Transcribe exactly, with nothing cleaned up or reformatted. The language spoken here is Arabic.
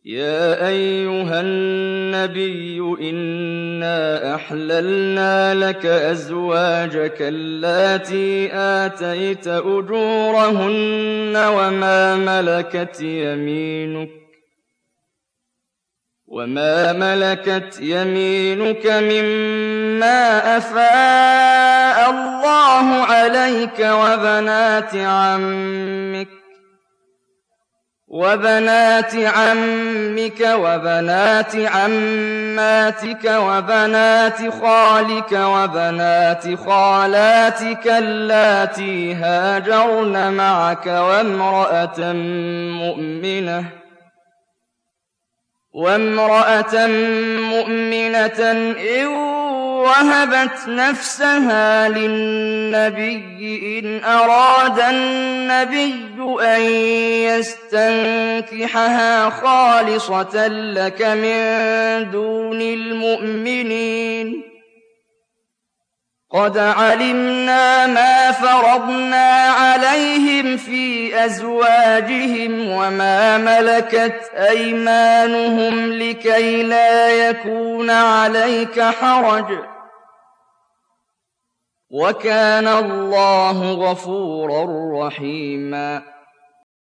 يَا أَيُّهَا النَّبِيُّ إِنَّا أَحْلَلْنَا لَكَ أَزْوَاجَكَ اللَّاتِي آتَيْتَ أُجُورَهُنَّ وَمَا مَلَكَتْ يَمِينُكَ وَمَا مَلَكَتْ يَمِينُكَ مِمَّا أَفَاءَ اللَّهُ عَلَيْكَ وَبَنَاتِ عَمِّكَ وَبَنَاتِ عَمِّكَ وَبَنَاتِ عَمَّاتِكَ وَبَنَاتِ خَالِكَ وَبَنَاتِ خَالَاتِكَ اللَّاتِي هَاجَرْنَ مَعَكَ وَامْرَأَةً مُّؤْمِنَةً وَامْرَأَةً مُّؤْمِنَةً إِن وَهَبَتْ نَفْسَهَا لِلنَّبِيِّ إِنْ أَرَادَ النَّبِيُّ أَن يَسْتَنكِحَهَا خَالِصَةً لَّكَ مِن دُونِ الْمُؤْمِنِينَ ۗ قَدْ عَلِمْنَا مَا فَرَضْنَا عَلَيْهِمْ فِي أَزْوَاجِهِمْ وَمَا مَلَكَتْ أَيْمَانُهُمْ لِكَيْ لَا يَكُونَ عَلَيْكَ حَرَجٌ ۗ وَكَانَ اللَّهُ غَفُورًا رَّحِيمًا